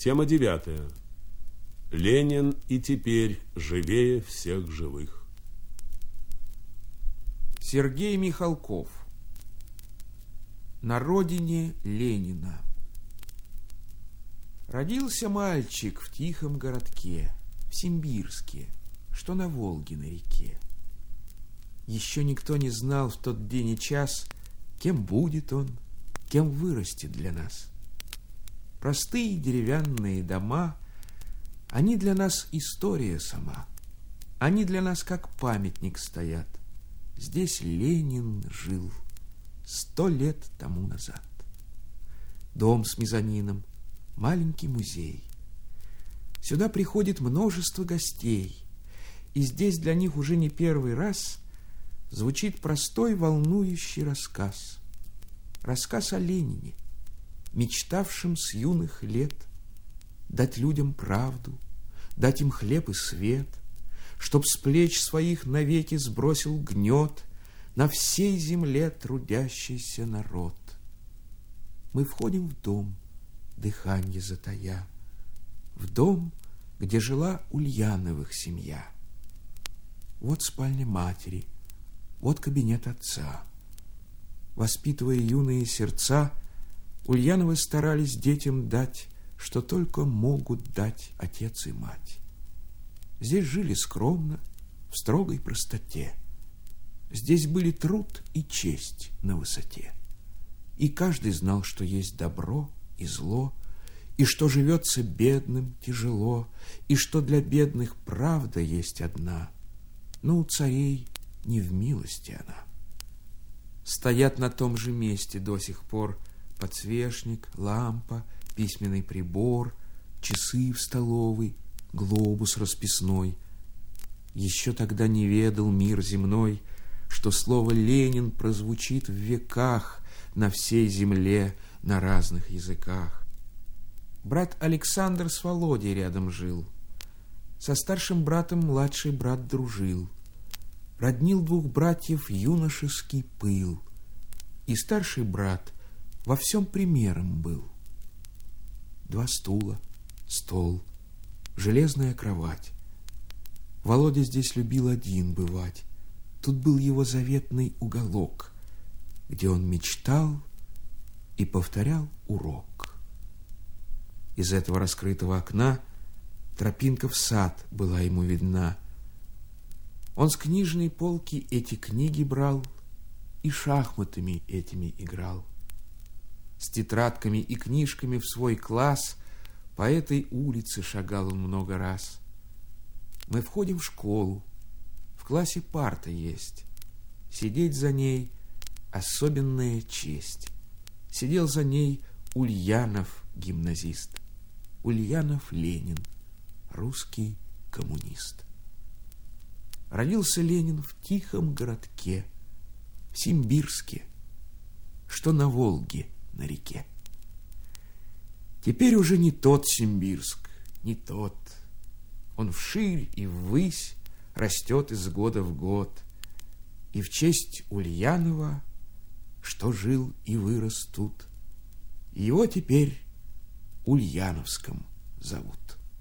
Тема 9. Ленин и теперь живее всех живых. Сергей Михалков. На родине Ленина. Родился мальчик в тихом городке, в Симбирске, что на Волге на реке. Еще никто не знал в тот день и час, кем будет он, кем вырастет для нас. Простые деревянные дома, они для нас история сама. Они для нас как памятник стоят. Здесь Ленин жил 100 лет тому назад. Дом с мезонином, маленький музей. Сюда приходит множество гостей, и здесь для них уже не первый раз звучит простой волнующий рассказ. Рассказ о Ленине, мечтавшем с юных лет дать людям правду, дать им хлеб и свет, чтоб с плеч своих навеки сбросил гнет на всей земле трудящийся народ. Мы входим в дом, дыханье затая, в дом, где жила Ульяновых семья. Вот спальня матери, вот кабинет отца. Воспитывая юные сердца, Ульяновы старались детям дать, что только могут дать отец и мать. Здесь жили скромно, в строгой простоте. Здесь были труд и честь на высоте. И каждый знал, что есть добро и зло, и что живется бедным тяжело, и что для бедных правда есть одна, но у царей не в милости она. Стоят на том же месте до сих пор подсвечник, лампа, письменный прибор, часы в столовой, глобус расписной. Еще тогда не ведал мир земной, что слово «Ленин» прозвучит в веках на всей земле на разных языках. Брат Александр с Володей рядом жил. Со старшим братом младший брат дружил. Роднил двух братьев юношеский пыл. И старший брат во всем примером был. 2 стула, стол, железная кровать. Володя здесь любил один бывать. Тут был его заветный уголок, где он мечтал и повторял урок. Из этого раскрытого окна тропинка в сад была ему видна. Он с книжной полки эти книги брал и шахматами этими играл. С тетрадками и книжками в свой класс по этой улице шагал он много раз. Мы входим в школу, в классе парта есть. Сидеть за ней особенная честь. Сидел за ней Ульянов, гимназист. Ульянов Ленин, русский коммунист. Родился Ленин в тихом городке, в Симбирске, что на Волге на реке. Теперь уже не тот Симбирск, не тот. Он вширь и ввысь растет из года в год. И в честь Ульянова, что жил и вырос тут, его теперь Ульяновском зовут.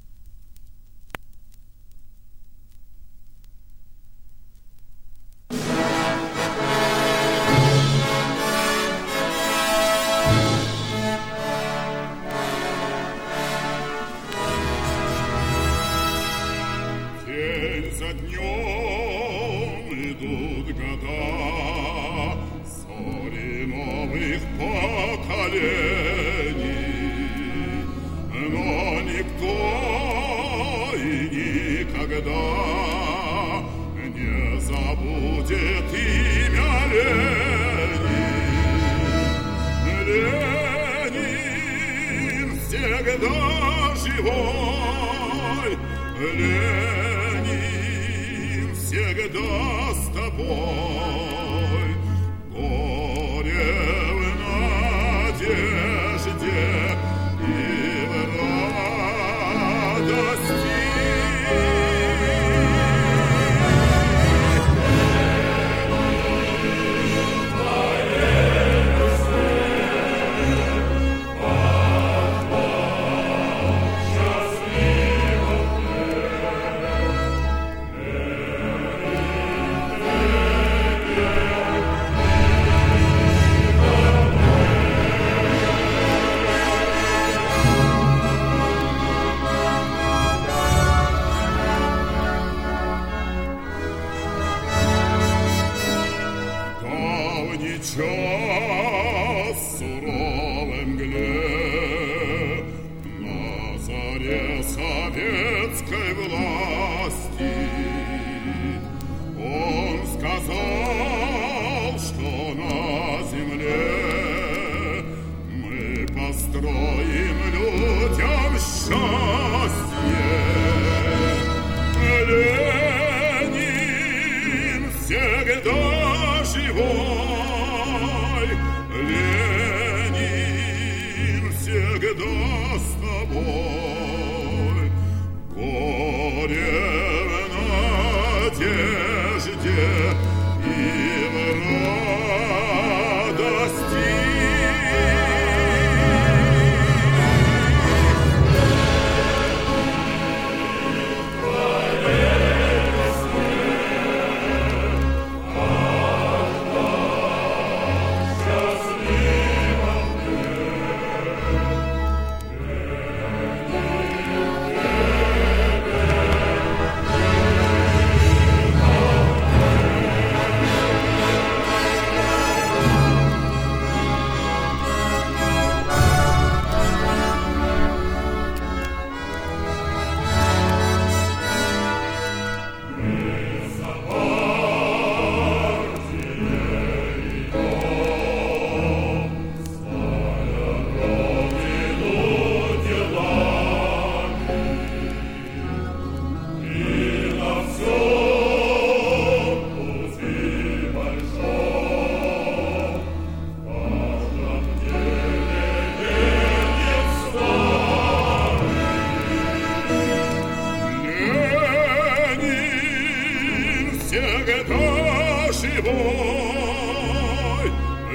Ленин всегда с тобой, горе в надежде и в радости. им людям счастье. Ленин всегда живой, Ленин всегда с тобой. Горе в надежде и в радости. Всегда живой,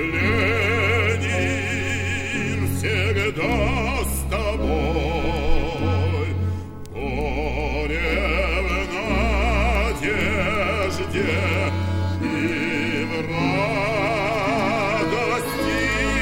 Ленин всегда с тобой. Горе в надежде и в радости.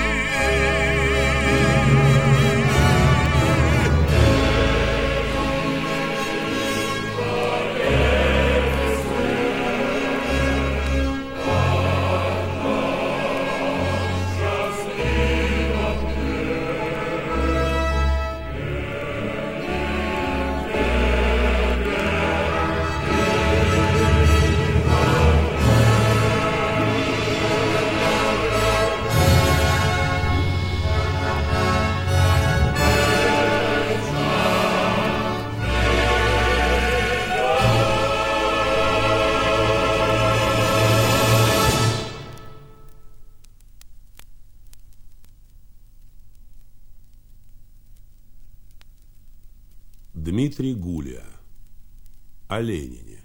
Дмитрий Гулиа. О Ленине.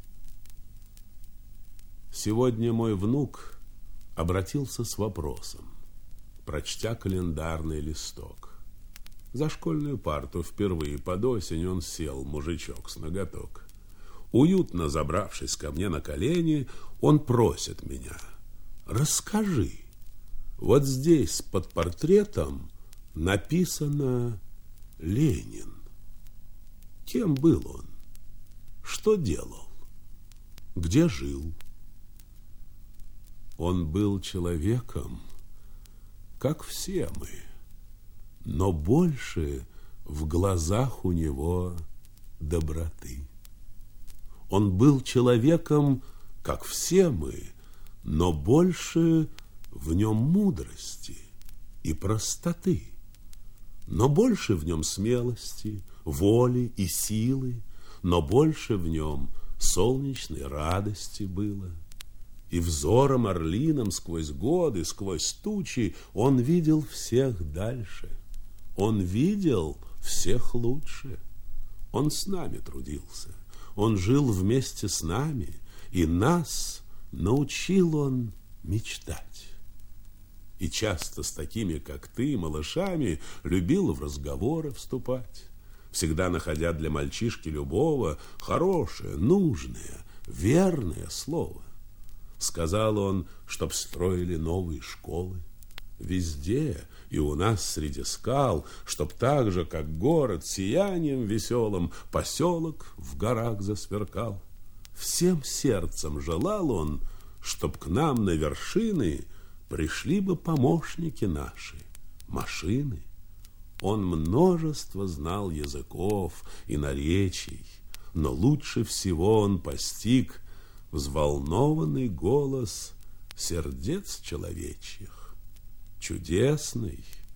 Сегодня мой внук обратился с вопросом, прочтя календарный листок. За школьную парту впервые под осень он сел, мужичок с ноготок. Уютно забравшись ко мне на колени, он просит меня: расскажи, вот здесь под портретом написано «Ленин». Кем был он? Что делал? Где жил? Он был человеком, как все мы, но больше в глазах у него доброты. Он был человеком, как все мы, но больше в нем мудрости и простоты, но больше в нем смелости, воли и силы, но больше в нем солнечной радости было. И взором орлиным сквозь годы, сквозь тучи он видел всех дальше. Он видел всех лучше. Он с нами трудился. Он жил вместе с нами, и нас научил он мечтать. И часто с такими, как ты, малышами, любил в разговоры вступать, всегда находя для мальчишки любого хорошее, нужное, верное слово. Сказал он, чтоб строили новые школы везде, и у нас среди скал, чтоб так же, как город, сиянием веселым поселок в горах засверкал. Всем сердцем желал он, чтоб к нам на вершины пришли бы помощники наши, машины. Он множество знал языков и наречий, но лучше всего он постиг взволнованный голос сердец человечьих, чудесный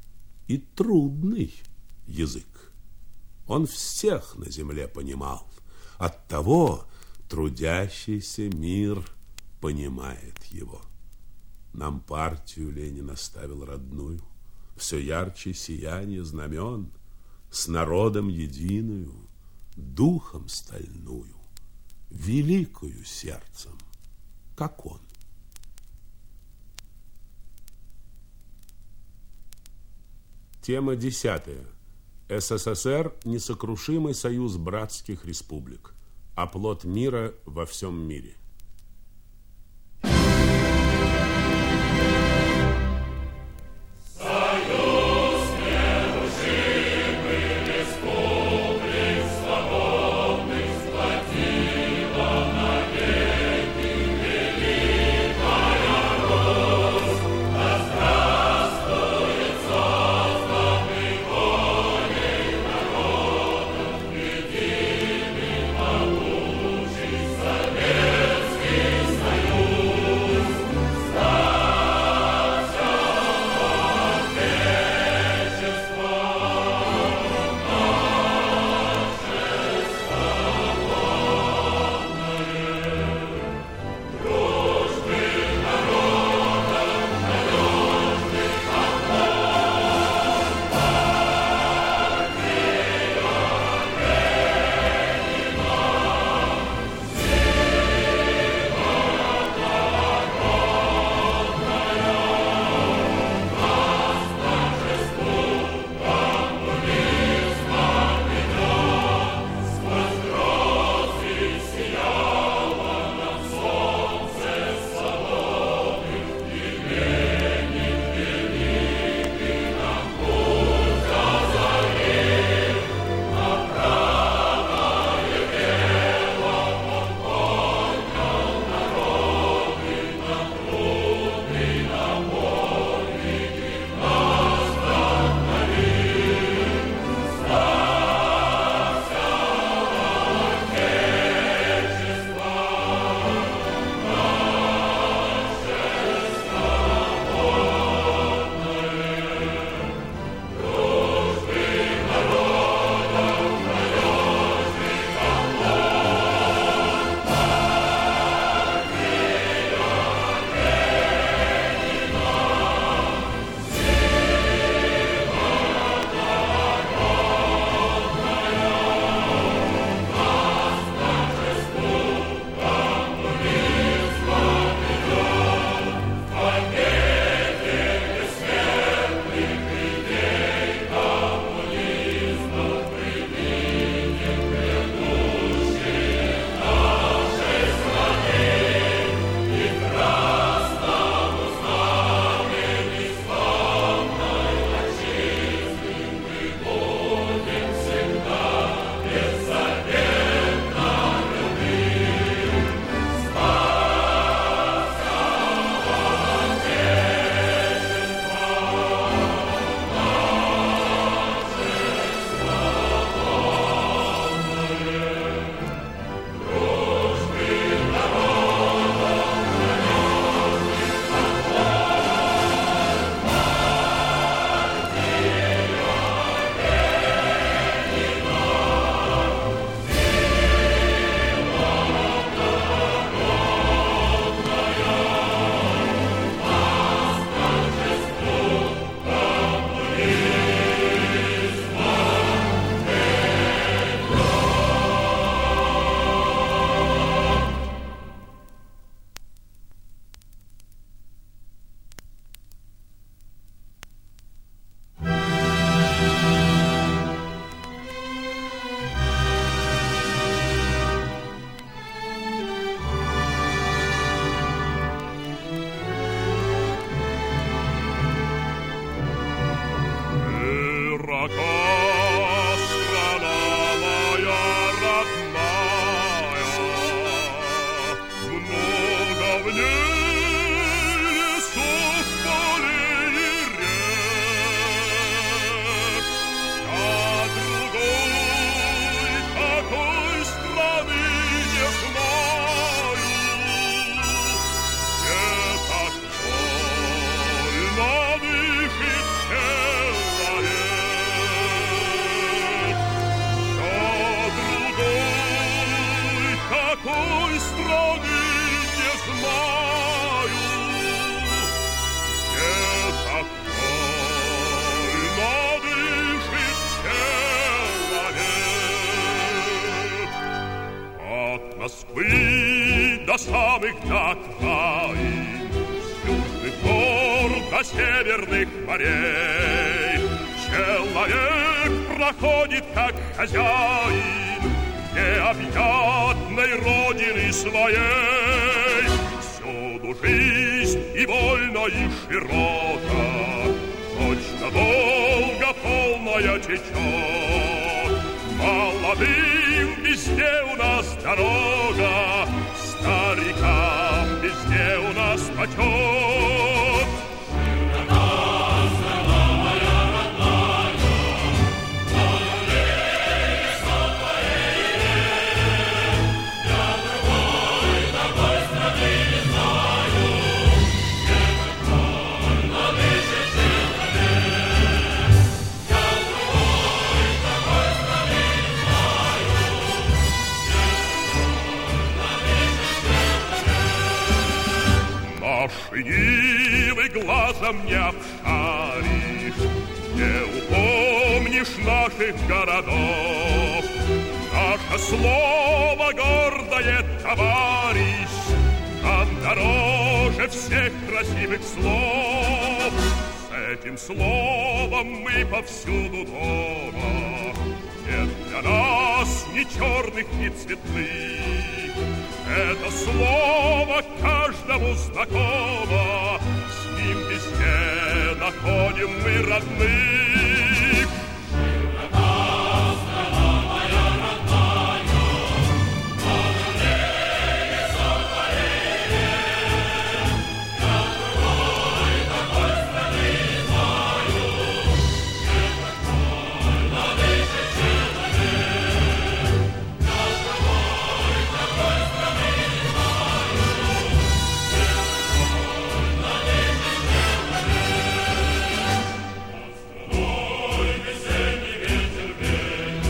и трудный язык. Он всех на земле понимал. Оттого трудящийся мир понимает его. Нам партию Ленин оставил родную, все ярче сияние знамен, с народом единую, духом стальную, великую сердцем, как он. Тема 10. СССР – несокрушимый союз братских республик, оплот мира во всем мире. Совет Москвы до самых окраин, с южных гор до северных морей. Человек проходит как хозяин необъятной родины своей. Всюду жизнь и вольно, и широко, точно долго полная течет. Молодым везде у нас дорога, старикам везде у нас почет. Нивы глазом не обшаришь, не упомнишь наших городов. Наше слово гордое, товарищ, нам дороже всех красивых слов. С этим словом мы повсюду дома. Нет для нас ни черных, ни цветных. Это слово каждому знакомо, с ним везде находим мы родных. Широка страна моя родная, молодые сотворение. Я другой такой страны не знаю, не такой владычий человек. Я другой такой страны не знаю, не такой владычий человек. Страной весенний ветер веет,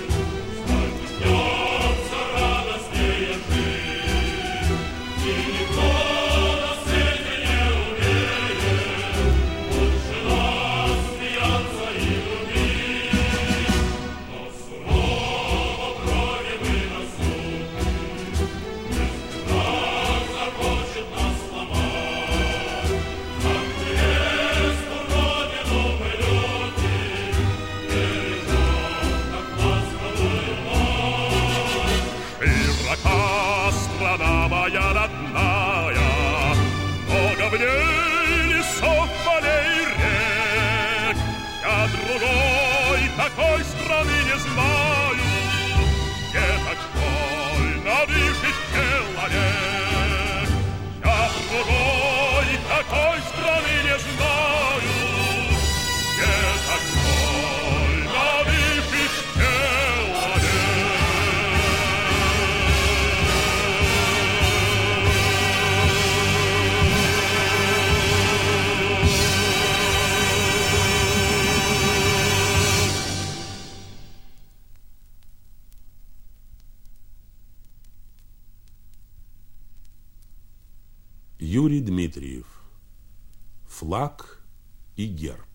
снится радостнее жить, и никто на свете не умеет лучше нас смеяться и любить. Но сурово крови мы насупы, если враг захочет нас сломать, как невесту родину мы любим, бережем, как ласковую мать. Широка страна моя родная, много в ней лесов, полей и рек. Я другой такой страны не знаю, где так вольно дышит человек. Я другой такой страны не знаю, где так вольно дышит человек. Юрий Дмитриев. Флаг и герб.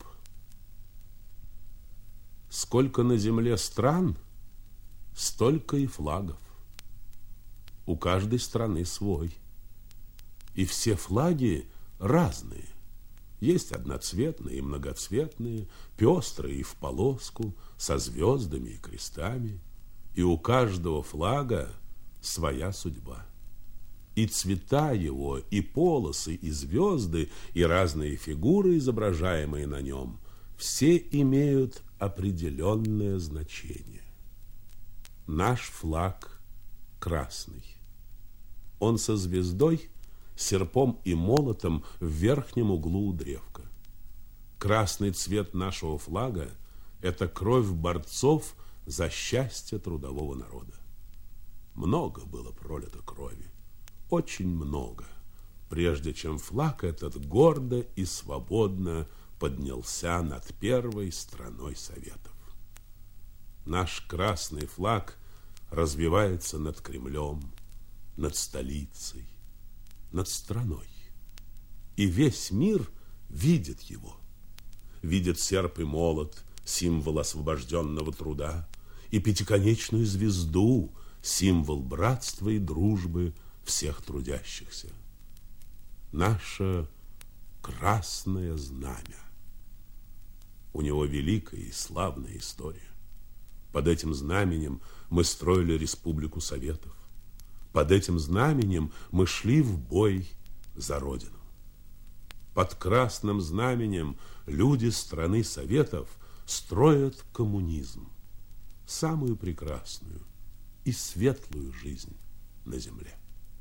Сколько на земле стран, столько и флагов. У каждой страны свой. И все флаги разные. Есть одноцветные и многоцветные, пестрые и в полоску, со звездами и крестами. И у каждого флага своя судьба. И цвета его, и полосы, и звезды, и разные фигуры, изображаемые на нем, все имеют определенное значение. Наш флаг красный. Он со звездой, серпом и молотом в верхнем углу у древка. Красный цвет нашего флага – это кровь борцов за счастье трудового народа. Много было пролито крови. Очень много, прежде чем флаг этот гордо и свободно поднялся над первой страной Советов. Наш красный флаг развивается над Кремлем, над столицей, над страной. И весь мир видит его. Видит серп и молот, символ освобожденного труда, и пятиконечную звезду, символ братства и дружбы всех трудящихся. Наше красное знамя. У него великая и славная история. Под этим знаменем мы строили Республику Советов. Под этим знаменем мы шли в бой за Родину. Под красным знаменем люди страны Советов строят коммунизм, самую прекрасную и светлую жизнь на земле.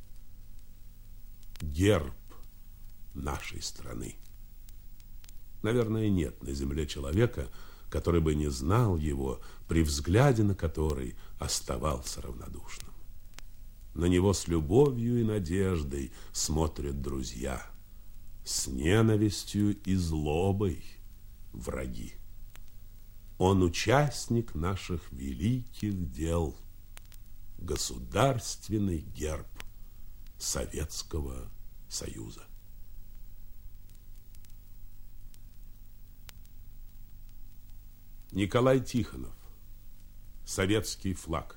Герб нашей страны. Наверное, нет на земле человека, который бы не знал его, при взгляде на который оставался равнодушным. На него с любовью и надеждой смотрят друзья, с ненавистью и злобой враги. Он участник наших великих дел, государственный герб Советского Союза. Николай Тихонов. Советский флаг.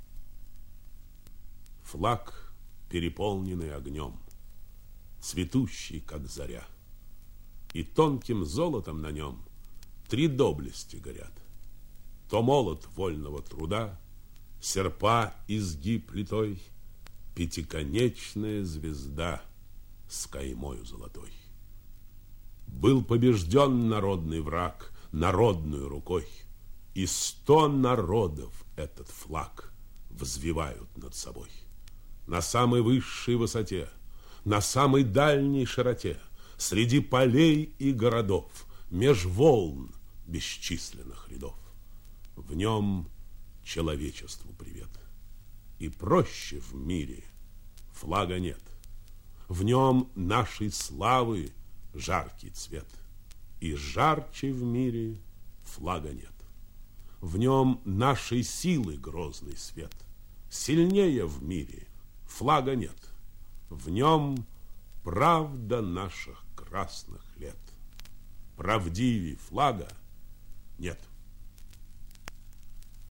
Флаг, переполненный огнем, цветущий, как заря, и тонким золотом на нем 3 доблести горят. То молот вольного труда, серпа изгиб литой, пятиконечная звезда с каймою золотой. Был побежден народный враг народную рукой, и 100 народов этот флаг взвивают над собой. На самой высшей высоте, на самой дальней широте, среди полей и городов, меж волн бесчисленных рядов. В нем человечеству привет. И проще в мире флага нет. В нем нашей славы жаркий цвет. И жарче в мире флага нет. В нем нашей силы грозный свет. Сильнее в мире флага нет. В нем правда наших красных лет. Правдивей флага нет.